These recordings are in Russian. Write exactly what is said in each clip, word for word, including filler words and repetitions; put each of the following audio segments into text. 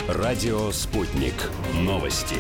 Радио «Спутник». Новости.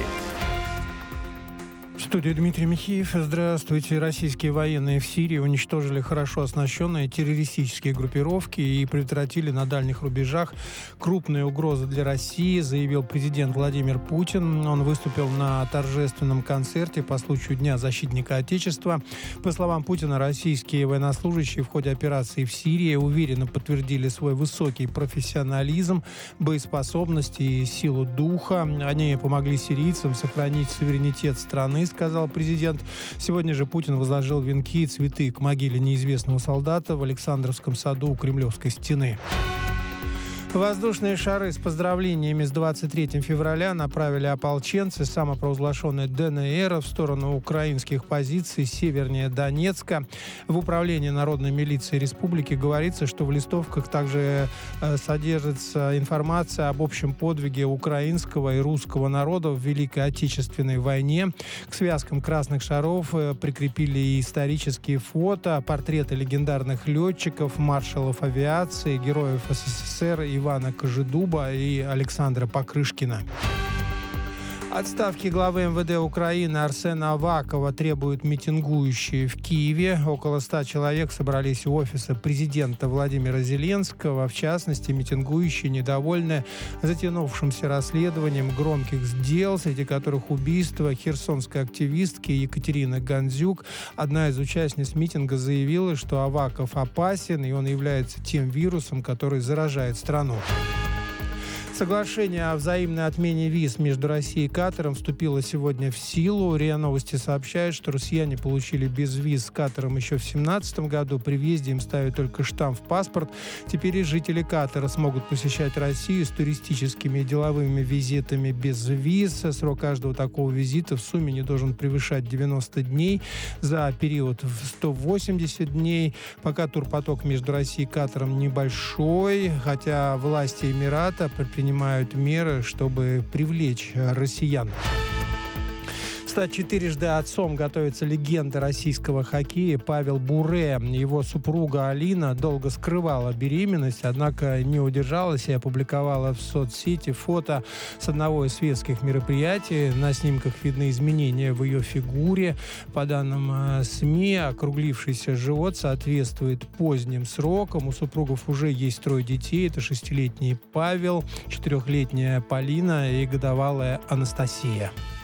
В студии Дмитрий Михеев. Здравствуйте. Российские военные в Сирии уничтожили хорошо оснащенные террористические группировки и предотвратили на дальних рубежах крупные угрозы для России, заявил президент Владимир Путин. Он выступил на торжественном концерте по случаю Дня защитника Отечества. По словам Путина, российские военнослужащие в ходе операции в Сирии уверенно подтвердили свой высокий профессионализм, боеспособность и силу духа. Они помогли сирийцам сохранить суверенитет страны, сказал президент. Сегодня же Путин возложил венки и цветы к могиле неизвестного солдата в Александровском саду у Кремлевской стены. Воздушные шары с поздравлениями с двадцать третьим февраля направили ополченцы самопровозглашенной ДНР в сторону украинских позиций севернее Донецка. В управлении Народной милиции республики говорится, что в листовках также содержится информация об общем подвиге украинского и русского народов в Великой Отечественной войне. К связкам красных шаров прикрепили и исторические фото, портреты легендарных летчиков, маршалов авиации, героев СССР и Ивана Кожедуба и Александра Покрышкина. Отставки главы эм вэ дэ Украины Арсена Авакова требуют митингующие в Киеве. Около ста человек собрались у офиса президента Владимира Зеленского. В частности, митингующие недовольны затянувшимся расследованием громких дел, среди которых убийство херсонской активистки Екатерины Гандзюк. Одна из участниц митинга заявила, что Аваков опасен, и он является тем вирусом, который заражает страну. Соглашение о взаимной отмене виз между Россией и Катаром вступило сегодня в силу. РИА Новости сообщает, что россияне получили безвиз с Катаром еще в две тысячи семнадцатом году. При въезде им ставят только штамп в паспорт. Теперь и жители Катара смогут посещать Россию с туристическими и деловыми визитами без виз. Срок каждого такого визита в сумме не должен превышать девяносто дней. За период в сто восемьдесят дней. Пока турпоток между Россией и Катаром небольшой, хотя власти Эмирата предпринимают принимают меры, чтобы привлечь россиян. Стать четырежды отцом готовится легенда российского хоккея Павел Буре. Его супруга Алина долго скрывала беременность, однако не удержалась и опубликовала в соцсети фото с одного из светских мероприятий. На снимках видны изменения в ее фигуре. По данным СМИ, округлившийся живот соответствует поздним срокам. У супругов уже есть трое детей. Это шестилетний Павел, четырехлетняя Полина и годовалая Анастасия.